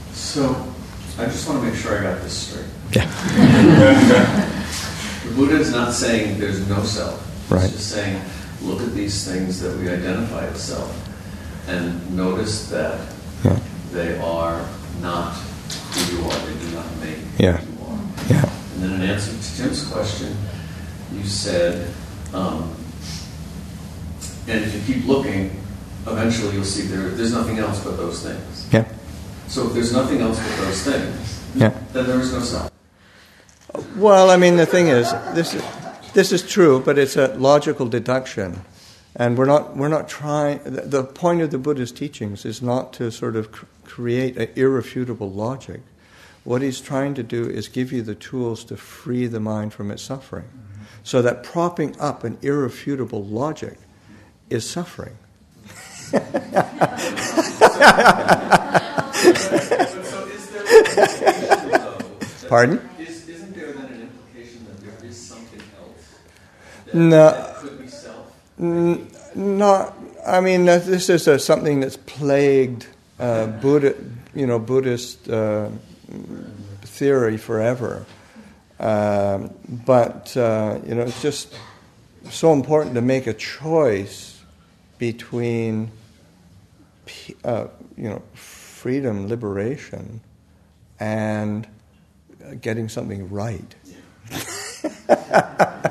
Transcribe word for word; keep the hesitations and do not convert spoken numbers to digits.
So, I just want to make sure I got this straight. Yeah. The Buddha is not saying there's no self. Right. He's just saying, look at these things that we identify as self, and notice that Yeah. they are not who you are. They do not make Yeah. who you are. Yeah. And then in answer to Tim's question, you said, um, and if you keep looking, eventually you'll see there, there's nothing else but those things. Yeah. So if there's nothing else but those things, Yeah. then there is no self. Well, I mean, the thing is, this is this is true, but it's a logical deduction, and we're not we're not trying. The, the point of the Buddha's teachings is not to sort of cr- create an irrefutable logic. What he's trying to do is give you the tools to free the mind from its suffering, mm-hmm. so that propping up an irrefutable logic is suffering. So is there an implication, though? Pardon? Is, isn't there then an implication that there is something else that, No. that could be self? N- not. I mean, uh, this is uh, something that's plagued uh, Buddha, you know, Buddhist uh, theory forever. Um, but uh, you know, it's just so important to make a choice between, uh, you know, freedom, liberation, and getting something right. Yeah.